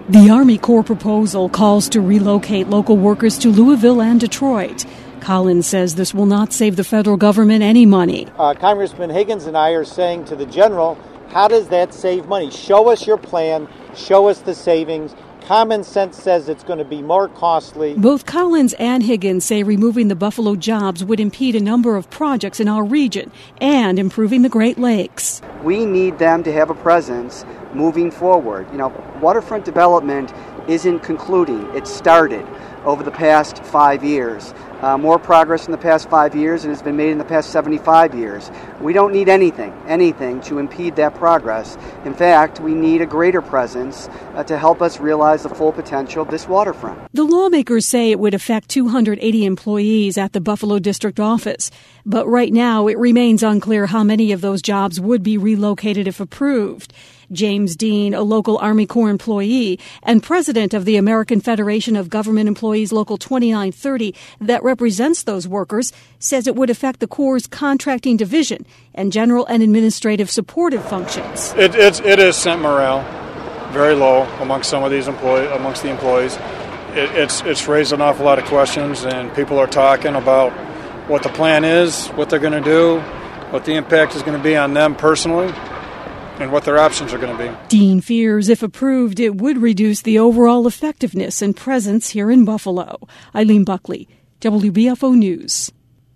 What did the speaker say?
The Army Corps proposal calls to relocate local workers to Louisville and Detroit. Collins says this will not save the federal government any money. Congressman Higgins and I are saying to the general, how does that save money? Show us your plan. Show us the savings. Common sense says it's going to be more costly. Both Collins and Higgins say removing the Buffalo jobs would impede a number of projects in our region and improving the Great Lakes. We need them to have a presence moving forward. Waterfront development isn't concluding. It started over the past 5 years. More progress in the past 5 years than has been made in the past 75 years. We don't need anything to impede that progress. In fact, we need a greater presence to help us realize the full potential of this waterfront. The lawmakers say it would affect 280 employees at the Buffalo district office. But right now, it remains unclear how many of those jobs would be relocated if approved. James Dean, a local Army Corps employee and president of the American Federation of Government Employees Local 2930 that represents those workers, says it would affect the Corps' contracting division and general and administrative supportive functions. It is sent morale very low amongst some of these amongst the employees. It's raised an awful lot of questions, and people are talking about what the plan is, what they're going to do, what the impact is going to be on them personally, and what their options are going to be. Dean fears if approved, it would reduce the overall effectiveness and presence here in Buffalo. Eileen Buckley, WBFO News.